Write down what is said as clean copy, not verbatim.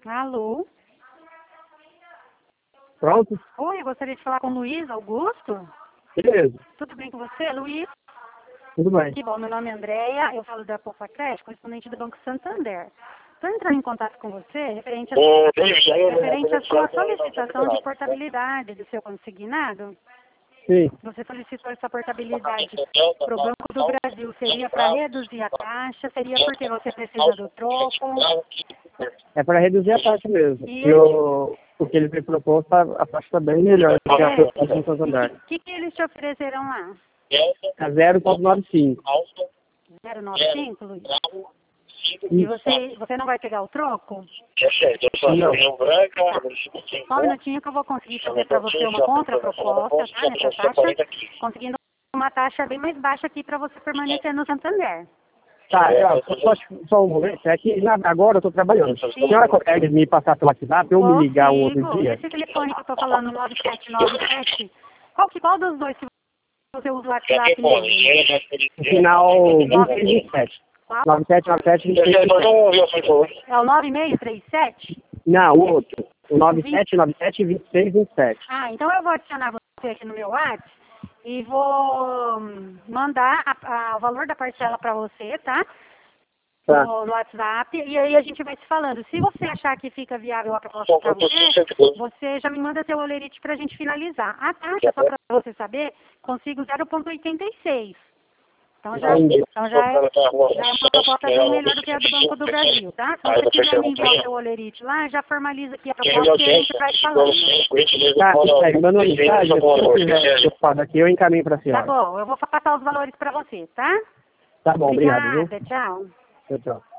Alô? Pronto? Oi, eu gostaria de falar com o Luiz Augusto. Beleza. Tudo bem com você, Luiz? Tudo bem. Que bom, meu nome é Andréia, eu falo da Poupa Crédito, correspondente do Banco Santander. Estou entrando em contato com você referente à sua solicitação de portabilidade do seu consignado. Sim. Você solicitou essa portabilidade para o Banco do Brasil. Seria para reduzir a taxa? Seria porque você precisa do troco? É para reduzir a taxa mesmo. E E o que ele me propôs, a taxa está bem melhor do que a do Santander. O que eles te ofereceram lá? É 0,95. 0,95, Luiz? E você não vai pegar o troco? Não. Só um minutinho que eu vou conseguir fazer para você uma contraproposta, tá, nessa taxa, conseguindo uma taxa bem mais baixa aqui para você permanecer no Santander. Tá, só um momento. É que agora eu estou trabalhando. A senhora consegue me passar pelo WhatsApp ou me ligar um outro dia? Esse telefone que eu estou falando, 9797, qual dos dois que você usa o WhatsApp mesmo? Final 2627. 9797 2627. É o 9637? Não, o outro. O 9797 2627. Ah, então eu vou adicionar você aqui no meu WhatsApp e vou mandar o valor da parcela para você, tá? Tá. No WhatsApp, e aí a gente vai se falando. Se você achar que fica viável a proposta para você, você já me manda seu olerite para a gente finalizar. A taxa, só para você saber, consigo 0,86. Então já é uma proposta bem melhor do que a do Banco do Brasil, tá? Se você quiser me enviar o seu olerite lá, já formaliza aqui a proposta e a gente vai falando. Tá, isso aí. Manda uma mensagem, se eu quiser ocupado aqui, eu encaminho para a Tá senhora. bom, eu vou passar os valores para você, tá? Tá bom, obrigado. Obrigada, tchau. Tchau, tchau.